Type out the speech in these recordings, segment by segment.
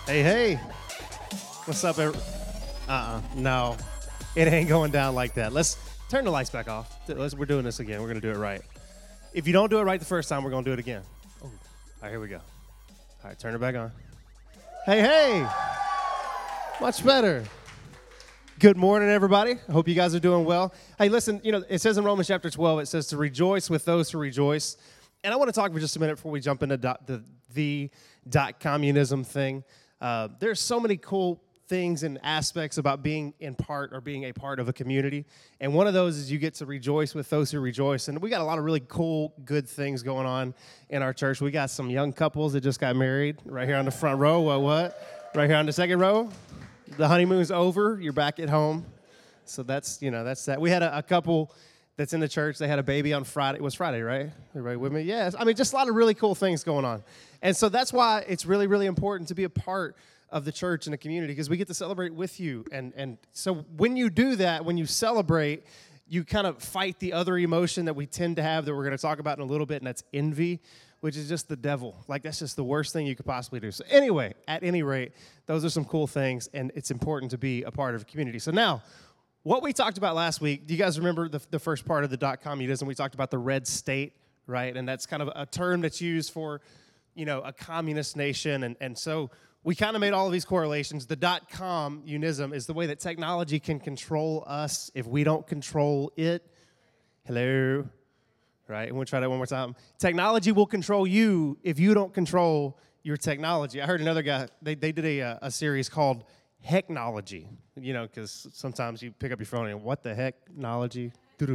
Hey, hey. What's up, no. It ain't going down like that. Let's turn the lights back off. We're doing this again. We're going to do it right. If you don't do it right the first time, we're going to do it again. Oh. All right, here we go. All right, turn it back on. Hey, hey. Much better. Good morning, everybody. I hope you guys are doing well. Hey, listen, it says in Romans chapter 12, it says to rejoice with those who rejoice. And I want to talk for just a minute before we jump into the communism thing. There's so many cool things and aspects about being in part or being a part of a community. And one of those is you get to rejoice with those who rejoice. And we got a lot of really cool, good things going on in our church. We got some young couples that just got married right here on the front row. What? Right here on the second row. The honeymoon's over. You're back at home. So that's that. We had a couple that's in the church. They had a baby on Friday. It was Friday, right? Everybody with me? Yes. I mean, just a lot of really cool things going on. And so that's why it's really, really important to be a part of the church and the community, because we get to celebrate with you. And so when you do that, when you celebrate, you kind of fight the other emotion that we tend to have that we're going to talk about in a little bit, and that's envy, which is just the devil. Like, that's just the worst thing you could possibly do. So anyway, at any rate, those are some cool things, and it's important to be a part of a community. So now, what we talked about last week, do you guys remember the first part of the .communism? We talked about the red state, right? And that's kind of a term that's used for, a communist nation. And so we kind of made all of these correlations. The .communism is the way that technology can control us if we don't control it. Hello? Right? And we'll try that one more time. Technology will control you if you don't control your technology. I heard another guy, they did a series called Hecknology, because sometimes you pick up your phone and what the hecknology?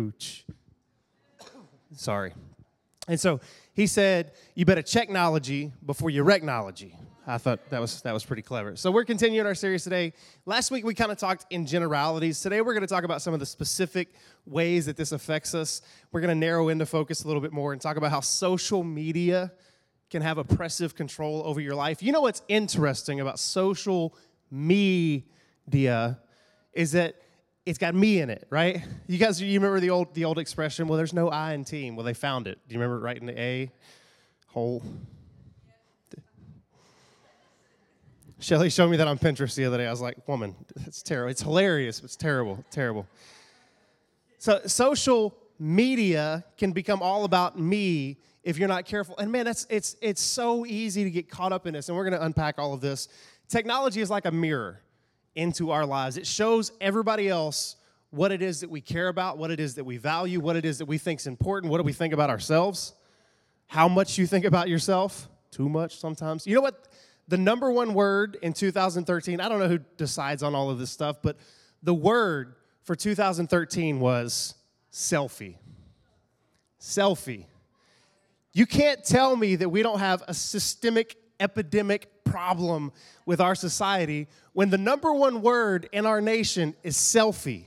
Sorry. And so he said, you better checknology before you wrecknology. I thought that was pretty clever. So we're continuing our series today. Last week we kind of talked in generalities. Today we're going to talk about some of the specific ways that this affects us. We're going to narrow into focus a little bit more and talk about how social media can have oppressive control over your life. You know what's interesting about social media is that it's got me in it, right? You remember the old expression, well, there's no I in team. Well, they found it. Do you remember writing the A hole? Shelly showed me that on Pinterest the other day. I was like, woman, it's terrible. It's hilarious, but it's terrible, terrible. So social media can become all about me if you're not careful. And man, it's so easy to get caught up in this, and we're going to unpack all of this. Technology is like a mirror into our lives. It shows everybody else what it is that we care about, what it is that we value, what it is that we think is important, what do we think about ourselves, how much you think about yourself, too much sometimes. You know what? The number one word in 2013, I don't know who decides on all of this stuff, but the word for 2013 was selfie. Selfie. You can't tell me that we don't have a systemic, epidemic problem with our society when the number one word in our nation is selfie.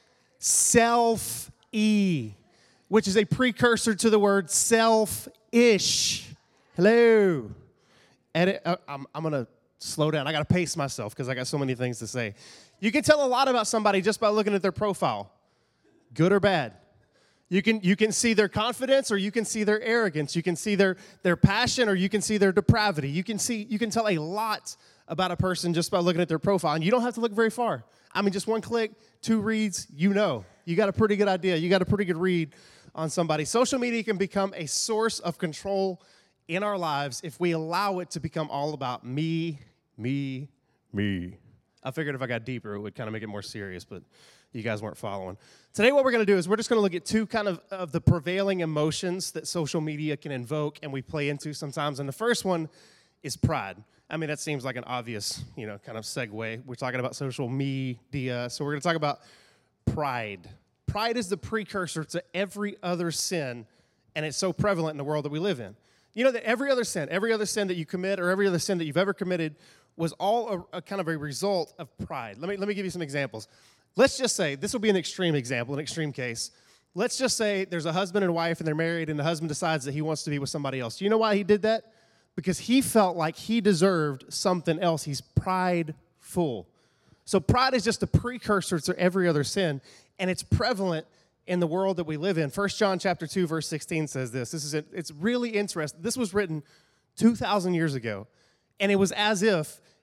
Self-E, which is a precursor to the word selfish. Hello. I'm going to slow down. I got to pace myself because I got so many things to say. You can tell a lot about somebody just by looking at their profile, good or bad. You can see their confidence, or you can see their arrogance. You can see their passion, or you can see their depravity. You can tell a lot about a person just by looking at their profile, and you don't have to look very far. I mean, just one click, 2 reads, you got a pretty good idea. You got a pretty good read on somebody. Social media can become a source of control in our lives if we allow it to become all about me, me, me. I figured if I got deeper, it would kind of make it more serious, but you guys weren't following. Today, what we're going to do is we're just going to look at two kind of the prevailing emotions that social media can invoke and we play into sometimes. And the first one is pride. I mean, that seems like an obvious, kind of segue. We're talking about social media, so we're going to talk about pride. Pride is the precursor to every other sin, and it's so prevalent in the world that we live in. You know that every other sin that you commit or every other sin that you've ever committed was all a kind of a result of pride. Let me give you some examples. Let's just say, this will be an extreme example, an extreme case. Let's just say there's a husband and a wife and they're married and the husband decides that he wants to be with somebody else. Do you know why he did that? Because he felt like he deserved something else. He's prideful. So pride is just a precursor to every other sin, and it's prevalent in the world that we live in. 1 John chapter 2, verse 16 says this. It's really interesting. This was written 2,000 years ago, and it was as if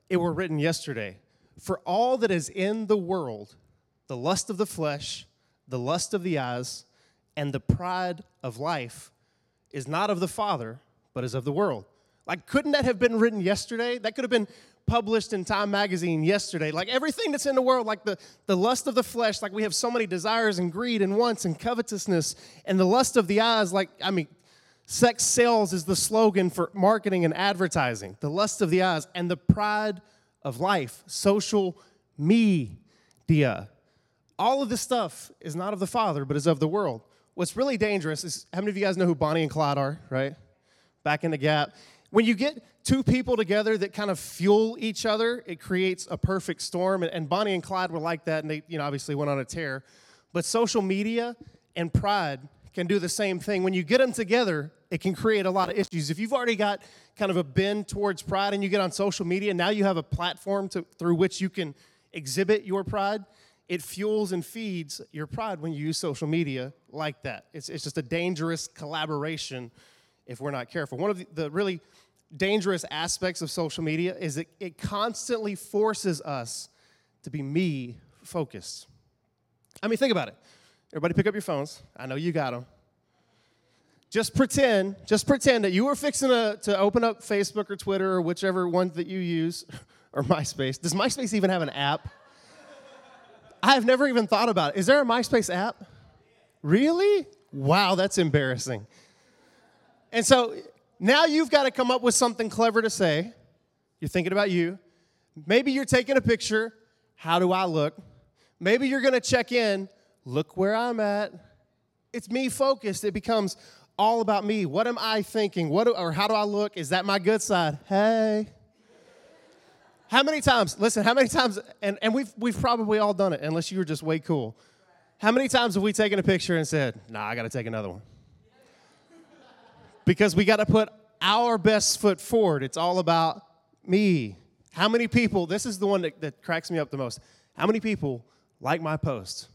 it were written yesterday, for all that is in the world, the lust of the flesh, the lust of the eyes, and the pride of life is not of the Father, but is of the world. Like, couldn't that have been written yesterday? That could have been published in Time Magazine yesterday. Like, everything that's in the world, like the lust of the flesh, like we have so many desires and greed and wants and covetousness, and the lust of the eyes, sex sells is the slogan for marketing and advertising. The lust of the eyes and the pride of life, social media. All of this stuff is not of the Father, but is of the world. What's really dangerous is, how many of you guys know who Bonnie and Clyde are, right? Back in the Gap. When you get two people together that kind of fuel each other, it creates a perfect storm. And Bonnie and Clyde were like that, and they obviously went on a tear. But social media and pride can do the same thing. When you get them together, it can create a lot of issues. If you've already got kind of a bend towards pride and you get on social media, now you have a platform through which you can exhibit your pride. It fuels and feeds your pride when you use social media like that. It's just a dangerous collaboration if we're not careful. One of the really dangerous aspects of social media is that it constantly forces us to be me-focused. I mean, think about it. Everybody pick up your phones. I know you got them. Just pretend that you were fixing to open up Facebook or Twitter or whichever one that you use, or MySpace. Does MySpace even have an app? I have never even thought about it. Is there a MySpace app? Really? Wow, that's embarrassing. And so now you've got to come up with something clever to say. You're thinking about you. Maybe you're taking a picture. How do I look? Maybe you're going to check in. Look where I'm at. It's me focused. It becomes all about me. What am I thinking? Or how do I look? Is that my good side? Hey. How many times, and we've probably all done it, unless you were just way cool. How many times have we taken a picture and said, nah, I got to take another one? Because we got to put our best foot forward. It's all about me. How many people, this is the one that cracks me up the most. How many people like my post?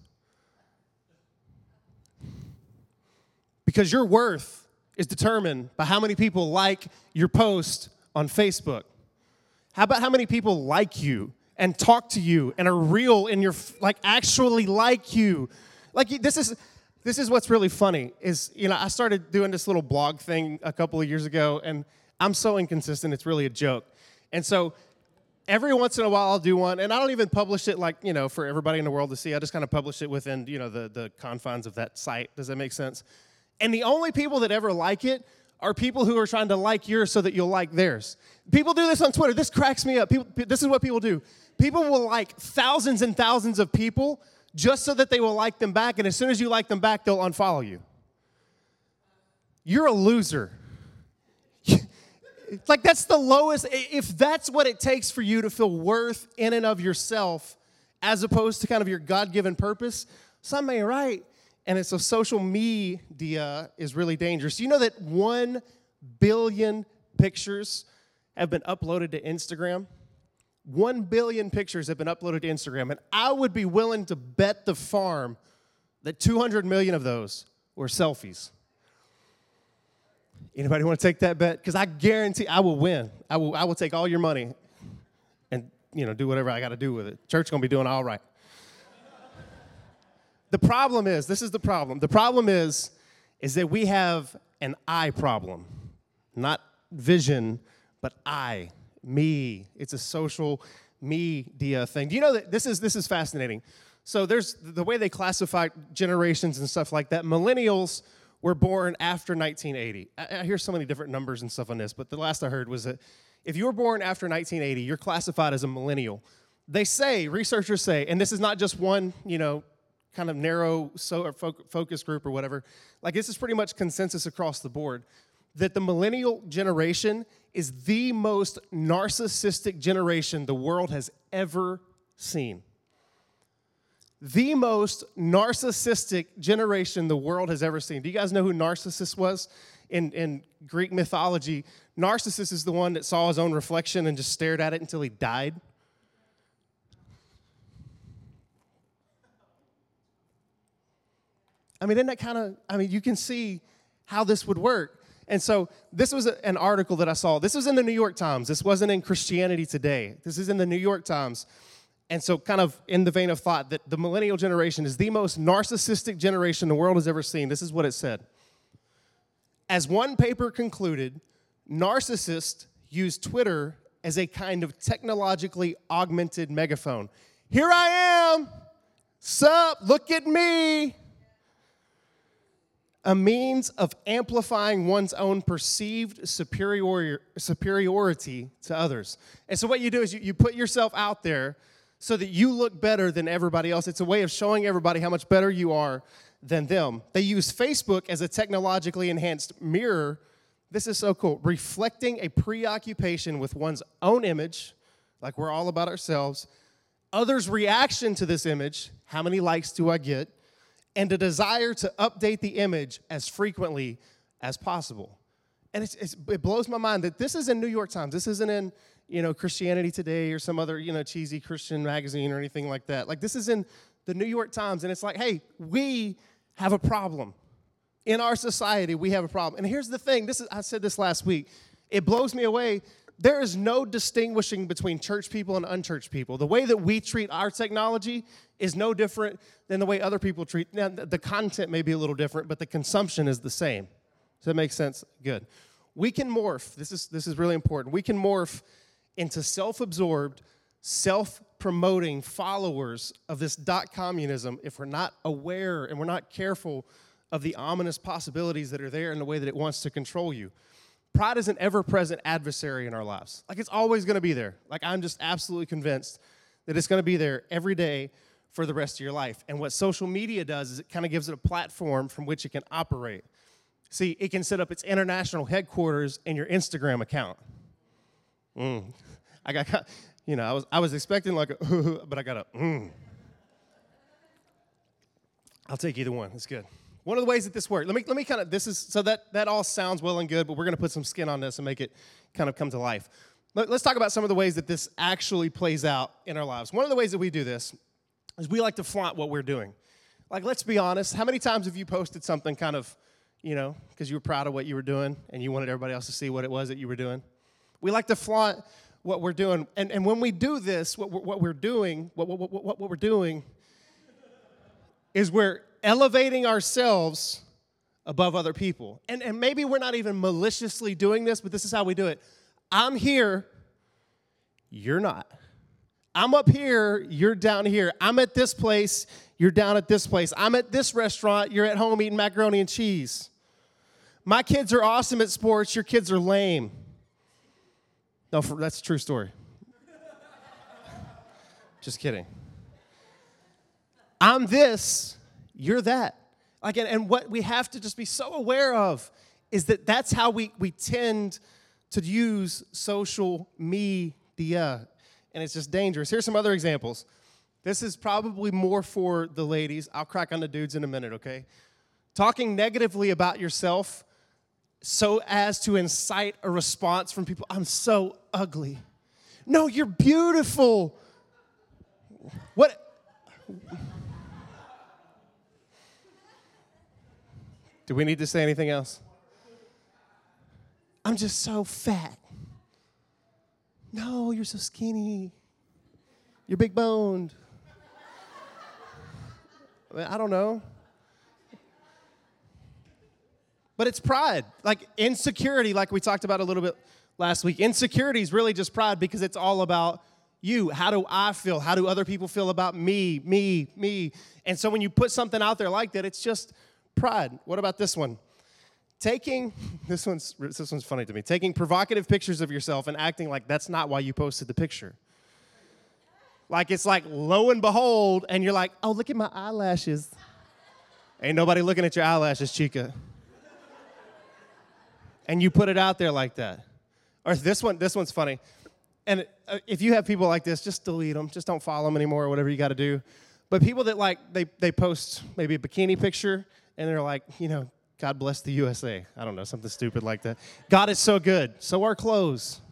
Because your worth is determined by how many people like your post on Facebook. How about how many people like you and talk to you and are real in your, actually like you? This is what's really funny is, I started doing this little blog thing a couple of years ago, and I'm so inconsistent, it's really a joke. And so every once in a while I'll do one, and I don't even publish it for everybody in the world to see. I just kind of publish it within, the confines of that site. Does that make sense? And the only people that ever like it are people who are trying to like yours so that you'll like theirs. People do this on Twitter. This cracks me up. This is what people do. People will like thousands and thousands of people just so that they will like them back, and as soon as you like them back, they'll unfollow you. You're a loser. That's the lowest. If that's what it takes for you to feel worth in and of yourself, as opposed to kind of your God-given purpose, something ain't right. And it's so social media is really dangerous. You know that 1 billion pictures have been uploaded to Instagram? 1 billion pictures have been uploaded to Instagram. And I would be willing to bet the farm that 200 million of those were selfies. Anybody want to take that bet? Because I guarantee I will win. I will take all your money and do whatever I got to do with it. Church going to be doing all right. The problem is, this is the problem. The problem is that we have an I problem. Not vision, but I, me. It's a social media thing. Do you know that this is fascinating? So there's the way they classify generations and stuff like that. Millennials were born after 1980. I hear so many different numbers and stuff on this, but the last I heard was that if you were born after 1980, you're classified as a millennial. They say, researchers say, and this is not just one, kind of narrow focus group or whatever. This is pretty much consensus across the board that the millennial generation is the most narcissistic generation the world has ever seen. The most narcissistic generation the world has ever seen. Do you guys know who Narcissus was in Greek mythology? Narcissus is the one that saw his own reflection and just stared at it until he died. Isn't that you can see how this would work. And so this was an article that I saw. This was in the New York Times. This wasn't in Christianity Today. This is in the New York Times. And so kind of in the vein of thought that the millennial generation is the most narcissistic generation the world has ever seen. This is what it said. As one paper concluded, narcissists use Twitter as a kind of technologically augmented megaphone. Here I am. Sup, look at me. A means of amplifying one's own perceived superiority to others. And so what you do is you put yourself out there so that you look better than everybody else. It's a way of showing everybody how much better you are than them. They use Facebook as a technologically enhanced mirror. This is so cool. Reflecting a preoccupation with one's own image, like we're all about ourselves, others' reaction to this image, how many likes do I get, and a desire to update the image as frequently as possible. And it blows my mind that this is in New York Times. This isn't in, Christianity Today or some other, cheesy Christian magazine or anything like that. Like, this is in the New York Times, and it's like, hey, we have a problem. In our society, we have a problem. And here's the thing. I said this last week. It blows me away. There is no distinguishing between church people and unchurched people. The way that we treat our technology is no different than the way other people treat. Now, the content may be a little different, but the consumption is the same. Does that make sense? Good. We can morph. This is really important. We can morph into self-absorbed, self-promoting followers of this communism if we're not aware and we're not careful of the ominous possibilities that are there in the way that it wants to control you. Pride is an ever-present adversary in our lives. Like, it's always going to be there. Like, I'm just absolutely convinced that it's going to be there every day for the rest of your life. And what social media does is it kind of gives it a platform from which it can operate. See, it can set up its international headquarters in your Instagram account. I was expecting like a, but I got a, I'll take either one. It's good. One of the ways that this works, let me kind of, this is, so that all sounds well and good, but we're going to put some skin on this and make it kind of come to life. Let's talk about some of the ways that this actually plays out in our lives. One of the ways that we do this is we like to flaunt what we're doing. Like, let's be honest, how many times have you posted something kind of, because you were proud of what you were doing and you wanted everybody else to see what it was that you were doing? We like to flaunt what we're doing. And when we do this, what we're doing is we're elevating ourselves above other people. And maybe we're not even maliciously doing this, but this is how we do it. I'm here, you're not. I'm up here, you're down here. I'm at this place, you're down at this place. I'm at this restaurant, you're at home eating macaroni and cheese. My kids are awesome at sports, your kids are lame. No, that's a true story. Just kidding. I'm this, you're that. Like, and what we have to just be so aware of is that that's how we tend to use social media, and it's just dangerous. Here's some other examples. This is probably more for the ladies. I'll crack on the dudes in a minute, okay? Talking negatively about yourself so as to incite a response from people. I'm so ugly. No, you're beautiful. What? Do we need to say anything else? I'm just so fat. No, you're so skinny. You're big boned. I don't know. But it's pride, like insecurity, like we talked about a little bit last week. Insecurity is really just pride because it's all about you. How do I feel? How do other people feel about me? And so when you put something out there like that, it's just pride. What about this one? This one's funny to me. Taking provocative pictures of yourself and acting like that's not why you posted the picture. Like, it's like, lo and behold, and you're like, oh, look at my eyelashes. Ain't nobody looking at your eyelashes, chica. And you put it out there like that. Or this one's funny. And if you have people like this, just delete them. Just don't follow them anymore or whatever you got to do. But people that they post maybe a bikini picture, and they're like, God bless the USA. I don't know, something stupid like that. God is so good. So are clothes.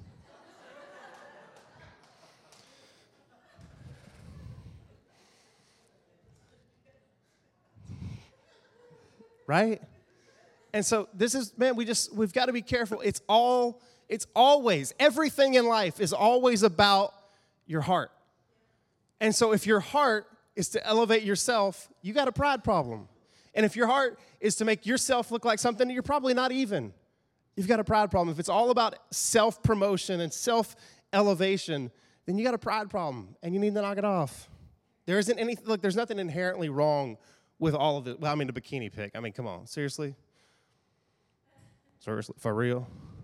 Right? And so this is, man, we've got to be careful. It's always, everything in life is always about your heart. And so if your heart is to elevate yourself, you got a pride problem. And if your heart is to make yourself look like something, you're probably not even. You've got a pride problem. If it's all about self-promotion and self-elevation, then you got a pride problem, and you need to knock it off. There's nothing inherently wrong with all of it. Well, I mean, the bikini pic. I mean, come on. Seriously? Seriously? For real?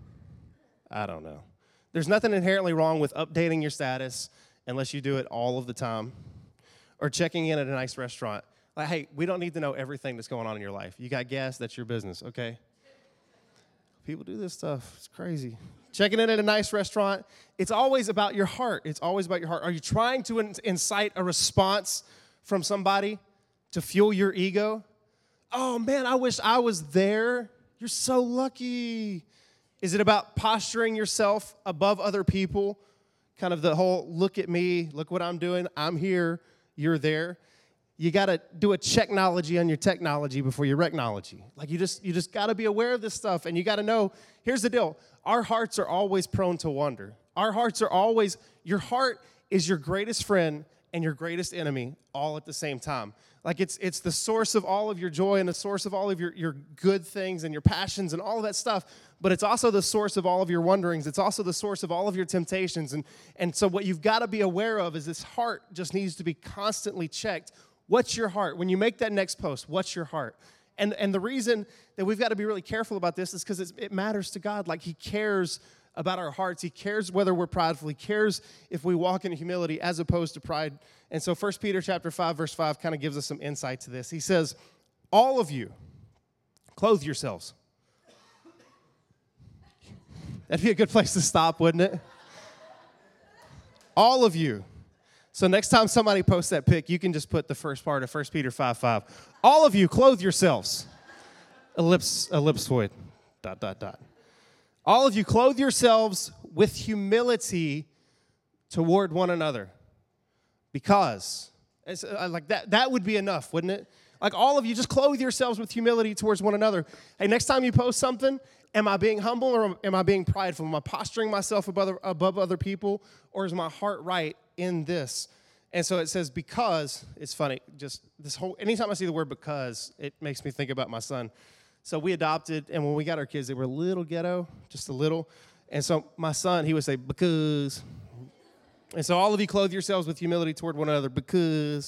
I don't know. There's nothing inherently wrong with updating your status unless you do it all of the time, or checking in at a nice restaurant. Like, hey, we don't need to know everything that's going on in your life. You got gas, that's your business, okay? People do this stuff. It's crazy. Checking in at a nice restaurant. It's always about your heart. It's always about your heart. Are you trying to incite a response from somebody to fuel your ego? Oh, man, I wish I was there. You're so lucky. Is it about posturing yourself above other people? Kind of the whole, look at me, look what I'm doing, I'm here, you're there. You got to do a checknology on your technology before your wrecknology. Like you just got to be aware of this stuff, and you got to know, here's the deal. Our hearts are always prone to wander. Our hearts are always, your heart is your greatest friend and your greatest enemy all at the same time. Like it's the source of all of your joy and the source of all of your good things and your passions and all of that stuff, but it's also the source of all of your wonderings. It's also the source of all of your temptations. And so what you've got to be aware of is this heart just needs to be constantly checked. What's your heart? When you make that next post, what's your heart? And the reason that we've got to be really careful about this is because it matters to God. Like he cares about our hearts. He cares whether we're prideful. He cares if we walk in humility as opposed to pride. And so 1 Peter chapter 5, verse 5 kind of gives us some insight to this. He says, all of you, clothe yourselves. That'd be a good place to stop, wouldn't it? All of you. So next time somebody posts that pic, you can just put the first part of 1 Peter 5:5. All of you, clothe yourselves. Ellipsoid. ... All of you, clothe yourselves with humility toward one another. Because, like that would be enough, wouldn't it? Like all of you, just clothe yourselves with humility towards one another. Hey, next time you post something, am I being humble or am I being prideful? Am I posturing myself above other people, or is my heart right in this? And so it says, because, it's funny, just this whole, anytime I see the word because, it makes me think about my son. So we adopted, and when we got our kids, they were a little ghetto, just a little. And so my son, he would say, because. And so all of you clothe yourselves with humility toward one another, because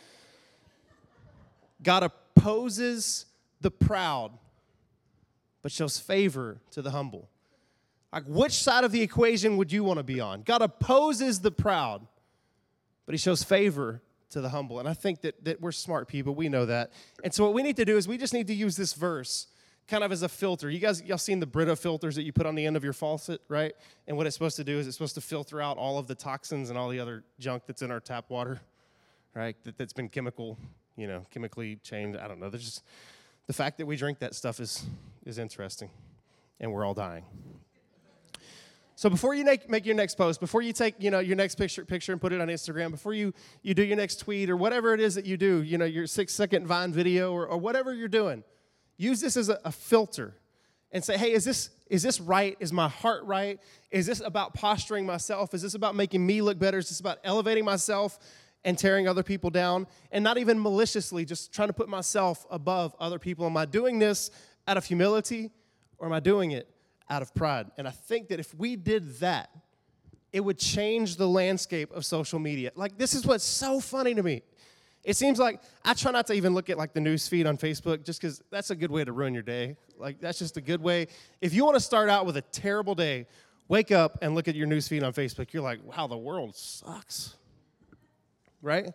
God opposes the proud, but shows favor to the humble. Like, which side of the equation would you want to be on? God opposes the proud, but he shows favor to the humble. And I think that we're smart people. We know that. And so what we need to do is we just need to use this verse kind of as a filter. Y'all seen the Brita filters that you put on the end of your faucet, right? And what it's supposed to do is it's supposed to filter out all of the toxins and all the other junk that's in our tap water, right? That's been chemically changed. I don't know. There's just the fact that we drink that stuff is interesting, and we're all dying. So before you make your next post, before you take your next picture and put it on Instagram, before you do your next tweet or whatever it is that you do, your 6-second Vine video or whatever you're doing, use this as a filter and say, hey, is this right? Is my heart right? Is this about posturing myself? Is this about making me look better? Is this about elevating myself and tearing other people down? And not even maliciously, just trying to put myself above other people. Am I doing this out of humility, or am I doing it out of pride? And I think that if we did that, it would change the landscape of social media. Like, this is what's so funny to me. It seems like I try not to even look at like the news feed on Facebook, just because that's a good way to ruin your day. Like, that's just a good way. If you want to start out with a terrible day, wake up and look at your news feed on Facebook. You're like, wow, the world sucks. Right?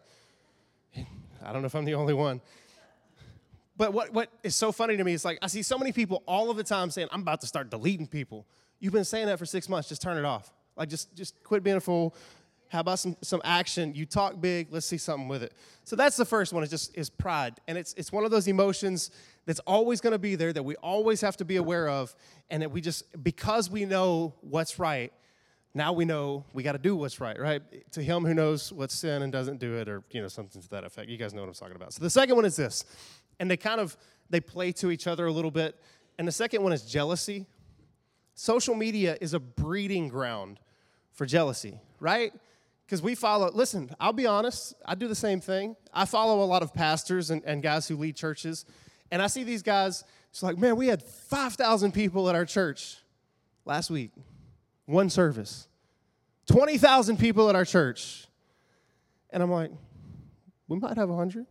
I don't know if I'm the only one. But what is so funny to me is, like, I see so many people all of the time saying, I'm about to start deleting people. You've been saying that for 6 months. Just turn it off. Like, just quit being a fool. How about some action? You talk big. Let's see something with it. So that's the first one, is pride. And it's one of those emotions that's always going to be there, that we always have to be aware of, and that we just, because we know what's right, now we know we got to do what's right? To him who knows what's sin and doesn't do it, or something to that effect. You guys know what I'm talking about. So the second one is this. And they play to each other a little bit. And the second one is jealousy. Social media is a breeding ground for jealousy, right? Because we follow, listen, I'll be honest, I do the same thing. I follow a lot of pastors and guys who lead churches, and I see these guys, it's like, man, we had 5,000 people at our church last week, one service. 20,000 people at our church. And I'm like, we might have 100.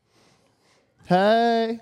Hey.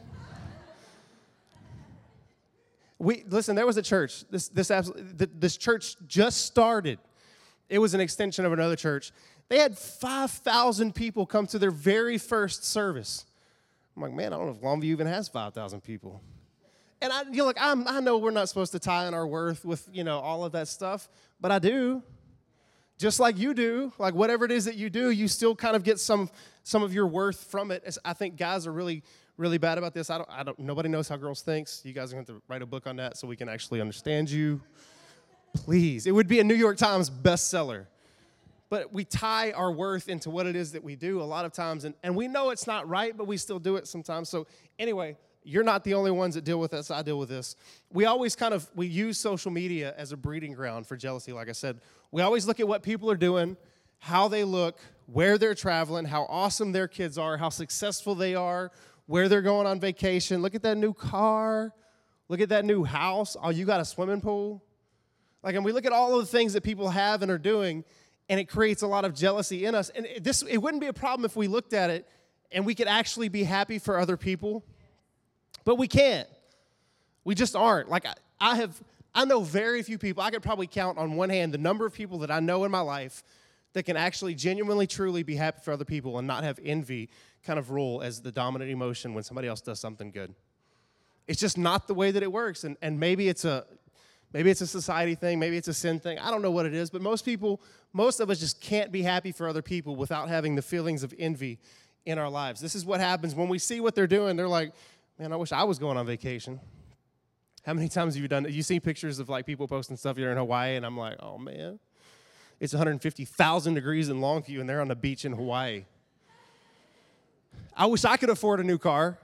Listen, there was a church. This church just started. It was an extension of another church. They had 5,000 people come to their very first service. I'm like, man, I don't know if Longview even has 5,000 people. And I know we're not supposed to tie in our worth with, all of that stuff, but I do. Just like you do, like whatever it is that you do, you still kind of get some of your worth from it. I think guys are really, really bad about this. Nobody knows how girls thinks. You guys are going to have to write a book on that so we can actually understand you. Please. It would be a New York Times bestseller. But we tie our worth into what it is that we do a lot of times, and we know it's not right, but we still do it sometimes. So anyway, you're not the only ones that deal with this. I deal with this. We always we use social media as a breeding ground for jealousy, like I said. We always look at what people are doing, how they look, where they're traveling, how awesome their kids are, how successful they are, where they're going on vacation. Look at that new car. Look at that new house. Oh, you got a swimming pool? And we look at all of the things that people have and are doing, and it creates a lot of jealousy in us. And it wouldn't be a problem if we looked at it and we could actually be happy for other people. But we can't. We just aren't. I know very few people. I could probably count on one hand the number of people that I know in my life that can actually genuinely, truly be happy for other people and not have envy kind of rule as the dominant emotion when somebody else does something good. It's just not the way that it works. And maybe it's a society thing. Maybe it's a sin thing. I don't know what it is. But most of us just can't be happy for other people without having the feelings of envy in our lives. This is what happens when we see what they're doing. They're like, man, I wish I was going on vacation. How many times have you done it? You see pictures of people posting stuff here in Hawaii, and I'm like, oh man, it's 150,000 degrees in Longview, and they're on the beach in Hawaii. I wish I could afford a new car.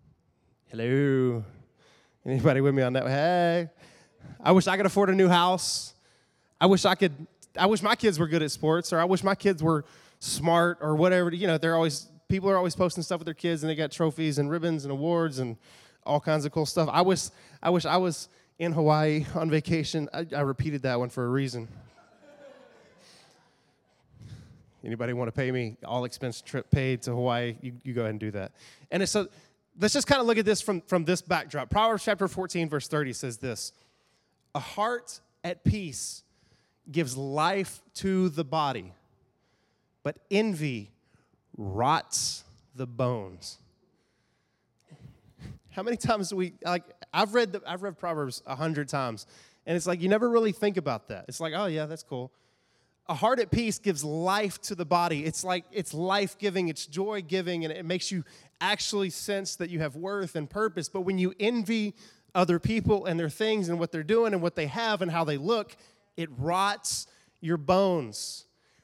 Hello. Anybody with me on that? Hey. I wish I could afford a new house. I wish my kids were good at sports, or I wish my kids were smart or whatever. People are always posting stuff with their kids, and they got trophies and ribbons and awards and all kinds of cool stuff. I wish I was in Hawaii on vacation. I repeated that one for a reason. Anybody want to pay me all expense trip paid to Hawaii? You go ahead and do that. And so let's just kind of look at this from this backdrop. Proverbs chapter 14, verse 30 says this: a heart at peace gives life to the body, but envy rots the bones. How many times I've read Proverbs 100 times, and it's like you never really think about that. It's like, oh yeah, that's cool. A heart at peace gives life to the body. It's like it's life-giving, it's joy-giving, and it makes you actually sense that you have worth and purpose. But when you envy other people and their things and what they're doing and what they have and how they look, it rots your bones.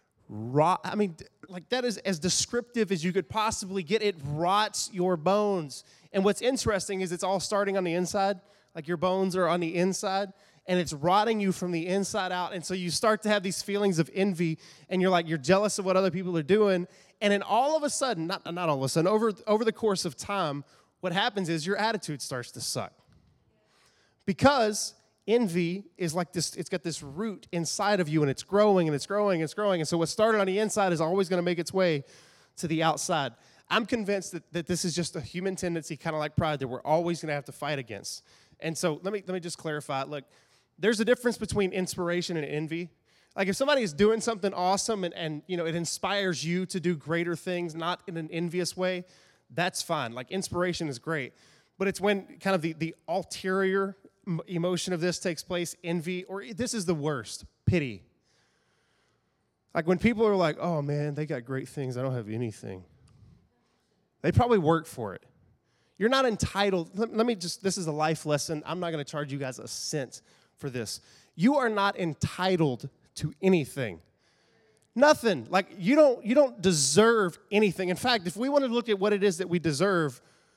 That is as descriptive as you could possibly get. It rots your bones. And what's interesting is it's all starting on the inside. Like your bones are on the inside, and it's rotting you from the inside out. And so you start to have these feelings of envy, and you're jealous of what other people are doing. And then all of a sudden, not all of a sudden, over the course of time, what happens is your attitude starts to suck. Because envy is like this, it's got this root inside of you, and it's growing, and it's growing, and it's growing. And so what started on the inside is always going to make its way to the outside. I'm convinced that this is just a human tendency, kind of like pride, that we're always going to have to fight against. And so let me just clarify. Look, there's a difference between inspiration and envy. Like if somebody is doing something awesome and it inspires you to do greater things, not in an envious way, that's fine. Like inspiration is great. But it's when kind of the ulterior emotion of this takes place, envy, or this is the worst, pity. Like when people are like, oh man, they got great things, I don't have anything. They probably work for it. You're not entitled. This is a life lesson. I'm not going to charge you guys a cent for this. You are not entitled to anything. Nothing. Like you don't deserve anything. In fact, if we want to look at what it is that we deserve,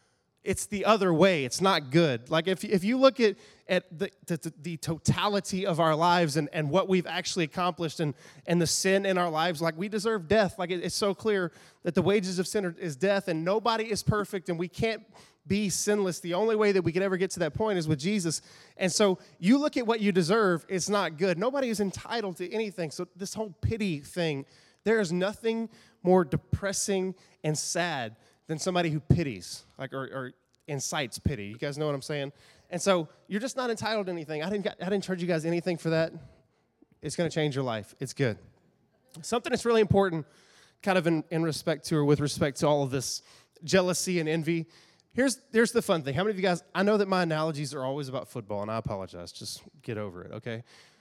it's the other way. It's not good. Like if you look at the totality of our lives and what we've actually accomplished and the sin in our lives, like we deserve death. Like it's so clear that the wages of sin is death, and nobody is perfect, and we can't be sinless. The only way that we could ever get to that point is with Jesus. And so you look at what you deserve, it's not good. Nobody is entitled to anything. So this whole pity thing, there is nothing more depressing and sad than somebody who pities, like or incites pity. You guys know what I'm saying? And so you're just not entitled to anything. I didn't charge you guys anything for that. It's going to change your life. It's good. Something that's really important, kind of in respect to or with respect to all of this jealousy and envy. Here's the fun thing. How many of you guys, I know that my analogies are always about football, and I apologize. Just get over it, okay?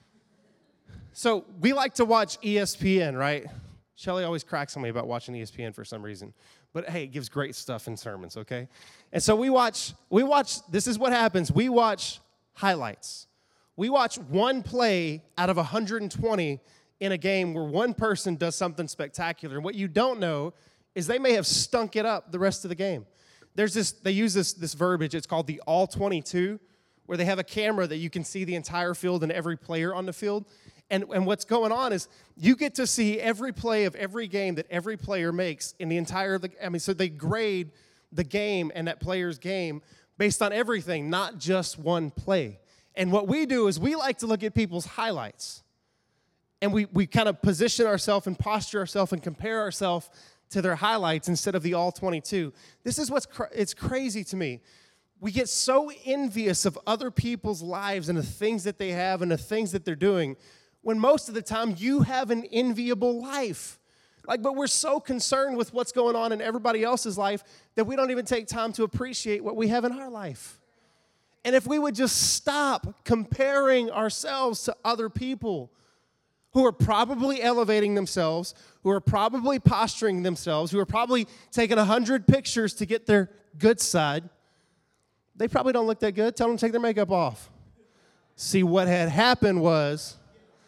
So we like to watch ESPN, right? Shelly always cracks on me about watching ESPN for some reason. But hey, it gives great stuff in sermons, okay? And so we watch, this is what happens. We watch highlights. We watch one play out of 120 in a game where one person does something spectacular. And what you don't know is they may have stunk it up the rest of the game. They use this verbiage, it's called the all 22, where they have a camera that you can see the entire field and every player on the field. And what's going on is you get to see every play of every game that every player makes in the entire, so they grade the game and that player's game based on everything, not just one play. And what we do is we like to look at people's highlights. And we kind of position ourselves and posture ourselves and compare ourselves to their highlights instead of the all 22. This is it's crazy to me. We get so envious of other people's lives and the things that they have and the things that they're doing, when most of the time you have an enviable life. But we're so concerned with what's going on in everybody else's life that we don't even take time to appreciate what we have in our life. And if we would just stop comparing ourselves to other people who are probably elevating themselves, who are probably posturing themselves, who are probably taking 100 pictures to get their good side, they probably don't look that good. Tell them to take their makeup off. See, what had happened was,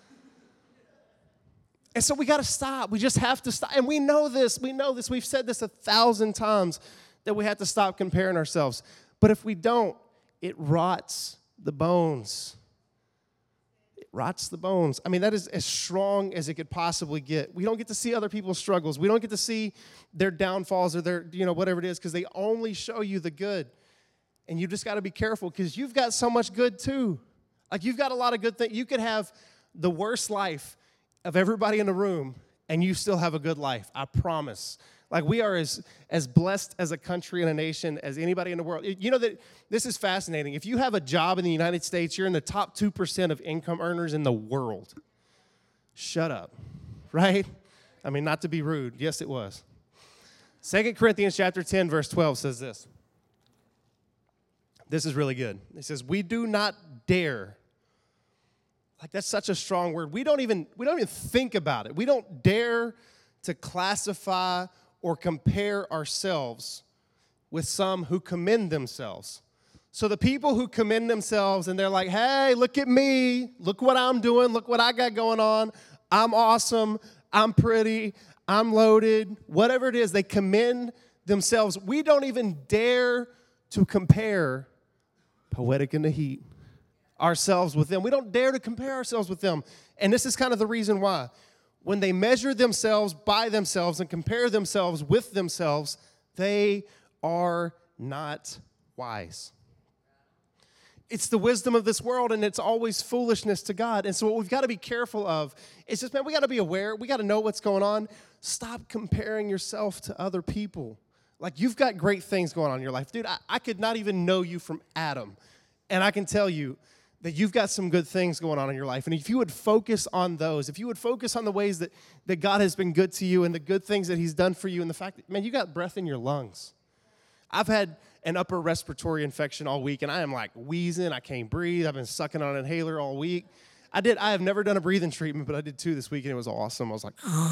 and so we got to stop. We just have to stop. And we know this. We've said this 1,000 times that we have to stop comparing ourselves. But if we don't, it rots the bones. It rots the bones. I mean, that is as strong as it could possibly get. We don't get to see other people's struggles. We don't get to see their downfalls or their, whatever it is, because they only show you the good. And you just got to be careful because you've got so much good too. You've got a lot of good things. You could have the worst life of everybody in the room, and you still have a good life. I promise. We are as blessed as a country and a nation as anybody in the world. You know that this is fascinating. If you have a job in the United States, you're in the top 2% of income earners in the world. Shut up, right? I mean, not to be rude. Yes, it was. 2 Corinthians chapter 10, verse 12 says this. This is really good. It says, we do not dare. That's such a strong word. We don't even think about it. We don't dare to classify or compare ourselves with some who commend themselves. So the people who commend themselves and they're like, hey, look at me. Look what I'm doing. Look what I got going on. I'm awesome. I'm pretty. I'm loaded. Whatever it is, they commend themselves. We don't even dare to compare Poetic in the Heat ourselves with them. We don't dare to compare ourselves with them. And this is kind of the reason why. When they measure themselves by themselves and compare themselves with themselves, they are not wise. It's the wisdom of this world, and it's always foolishness to God. And so what we've got to be careful of is just, man, we got to be aware. We got to know what's going on. Stop comparing yourself to other people. You've got great things going on in your life. Dude, I could not even know you from Adam. And I can tell you that you've got some good things going on in your life. And if you would focus on those, if you would focus on the ways that God has been good to you and the good things that he's done for you and the fact that, man, you got breath in your lungs. I've had an upper respiratory infection all week, and I am wheezing. I can't breathe. I've been sucking on an inhaler all week. I have never done a breathing treatment, but I did 2 this week, and it was awesome. I was like,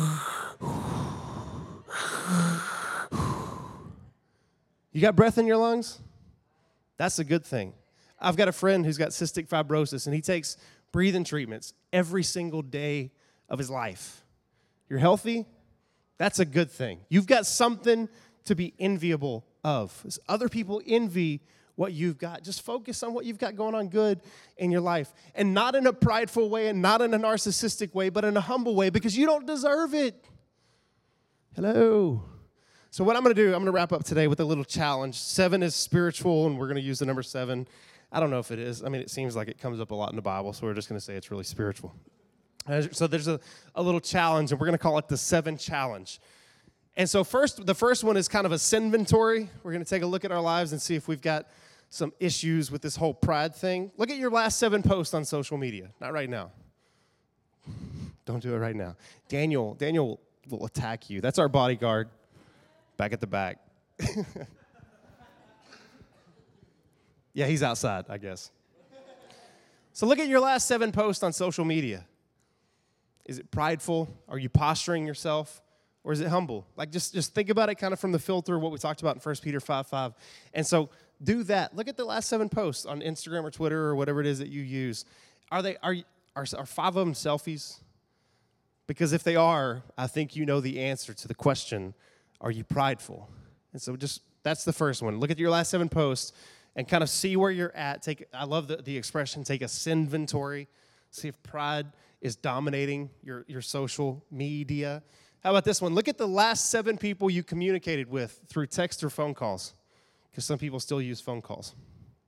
you got breath in your lungs? That's a good thing. I've got a friend who's got cystic fibrosis, and he takes breathing treatments every single day of his life. You're healthy? That's a good thing. You've got something to be enviable of. As other people envy what you've got. Just focus on what you've got going on good in your life. And not in a prideful way and not in a narcissistic way, but in a humble way because you don't deserve it. Hello. So what I'm going to do, I'm going to wrap up today with a little challenge. 7 is spiritual, and we're going to use the number 7. I don't know if it is. I mean, it seems like it comes up a lot in the Bible, so we're just going to say it's really spiritual. So there's a little challenge, and we're going to call it the 7 challenge. And so the first one is kind of a sinventory. We're going to take a look at our lives and see if we've got some issues with this whole pride thing. Look at your last 7 posts on social media. Not right now. Don't do it right now. Daniel will attack you. That's our bodyguard back at the back. Yeah, he's outside, I guess. So look at your last 7 posts on social media. Is it prideful? Are you posturing yourself? Or is it humble? Like, just think about it kind of from the filter of what we talked about in 1 Peter 5:5. And so do that. Look at the last 7 posts on Instagram or Twitter or whatever it is that you use. Are 5 of them selfies? Because if they are, I think you know the answer to the question, are you prideful? And so that's the first one. Look at your last 7 posts and kind of see where you're at. I love the expression, take a sinventory. See if pride is dominating your social media. How about this one? Look at the last 7 people you communicated with through text or phone calls, because some people still use phone calls.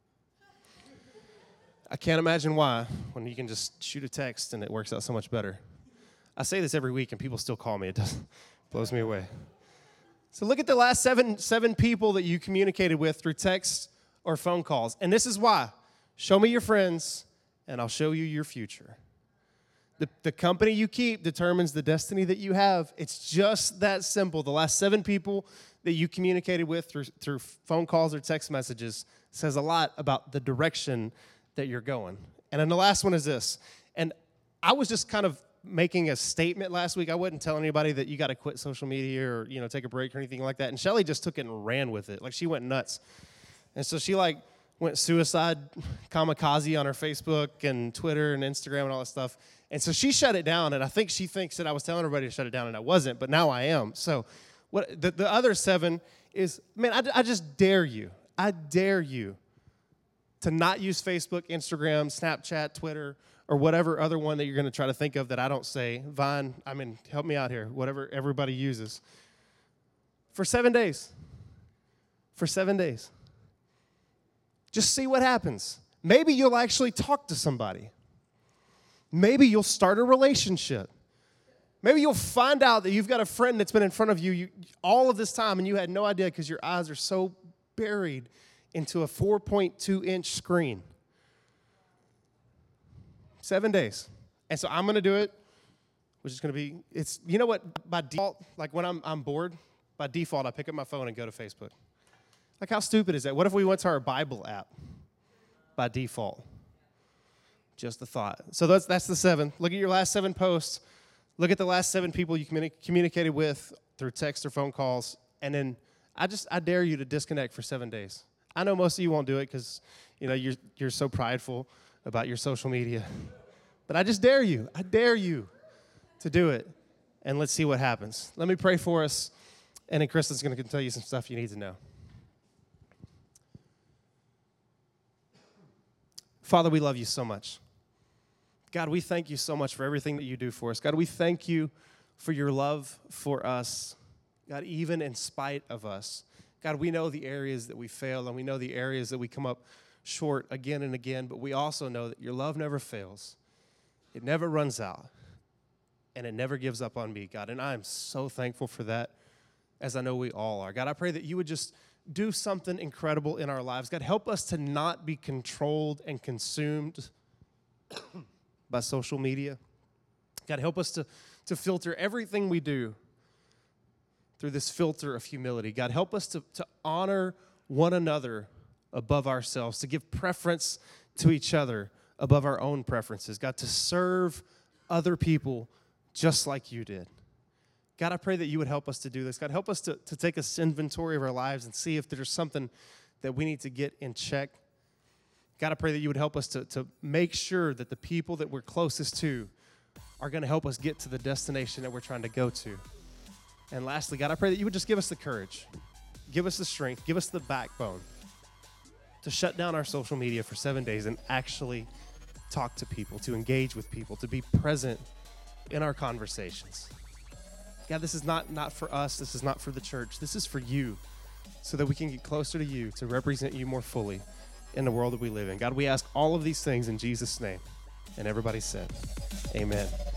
I can't imagine why, when you can just shoot a text and it works out so much better. I say this every week and people still call me. It blows me away. So look at the last seven people that you communicated with through text or phone calls. And this is why. Show me your friends and I'll show you your future. The company you keep determines the destiny that you have. It's just that simple. The last 7 people that you communicated with through phone calls or text messages says a lot about the direction that you're going. And then the last one is this. And I was just kind of making a statement last week. I wouldn't tell anybody that you got to quit social media or, take a break or anything like that. And Shelly just took it and ran with it. Like, she went nuts. And so she, went suicide kamikaze on her Facebook and Twitter and Instagram and all that stuff. And so she shut it down, and I think she thinks that I was telling everybody to shut it down, and I wasn't, but now I am. So what the other 7 is, man, I just dare you. I dare you to not use Facebook, Instagram, Snapchat, Twitter, or whatever other one that you're going to try to think of that I don't say. Vine, help me out here, whatever everybody uses. For 7 days. For 7 days. Just see what happens. Maybe you'll actually talk to somebody. Maybe you'll start a relationship. Maybe you'll find out that you've got a friend that's been in front of you all of this time and you had no idea because your eyes are so buried into a 4.2-inch screen. 7 days. And so I'm going to do it, which is going to be, by default, like when I'm bored, by default, I pick up my phone and go to Facebook. Like, how stupid is that? What if we went to our Bible app by default? Just a thought. So that's the 7. Look at your last 7 posts. Look at the last 7 people you communicated with through text or phone calls. And then I dare you to disconnect for 7 days. I know most of you won't do it because, you're so prideful about your social media. But I just dare you. I dare you to do it. And let's see what happens. Let me pray for us. And then Kristen's going to tell you some stuff you need to know. Father, we love you so much. God, we thank you so much for everything that you do for us. God, we thank you for your love for us. God, even in spite of us. God, we know the areas that we fail and we know the areas that we come up short again and again, but we also know that your love never fails. It never runs out, and it never gives up on me, God. And I am so thankful for that, as I know we all are. God, I pray that you would just do something incredible in our lives. God, help us to not be controlled and consumed by social media. God, help us to filter everything we do through this filter of humility. God, help us to honor one another above ourselves, to give preference to each other above our own preferences. God, to serve other people just like you did. God, I pray that you would help us to do this. God, help us to take a inventory of our lives and see if there's something that we need to get in check. God, I pray that you would help us to make sure that the people that we're closest to are going to help us get to the destination that we're trying to go to. And lastly, God, I pray that you would just give us the courage. give us the strength, give us the backbone to shut down our social media for 7 days and actually talk to people, to engage with people, to be present in our conversations. God, this is not for us. This is not for the church. This is for you, so that we can get closer to you, to represent you more fully in the world that we live in. God, we ask all of these things in Jesus' name. And everybody said, amen.